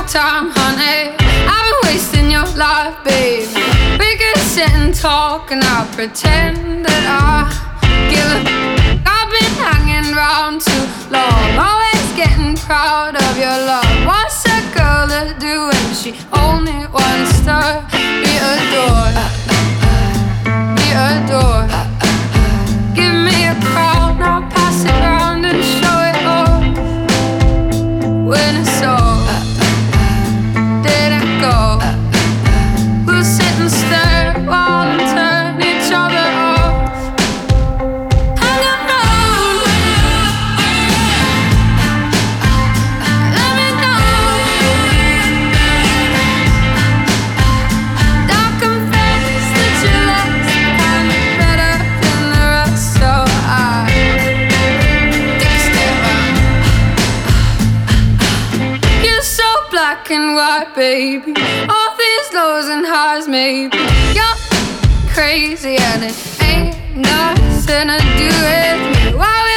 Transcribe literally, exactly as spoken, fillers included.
time, honey. I've been wasting your life, baby. We could sit and talk and I'll pretend that I give a f- I've been hanging around too long, always getting proud of your love. What's a girl to do when she only wants to be adored? Be adored. Give me a crown, I'll pass it round and show it off. When it's all didn't go, we'll sit and stare at while and turn each other off. I don't know. Let me know. And I'll confess that your legs are kind of better than the rest, so I think stay around. You're so black and white, baby. All these lows and highs, maybe. You're crazy and it ain't nothing to do with me. Why we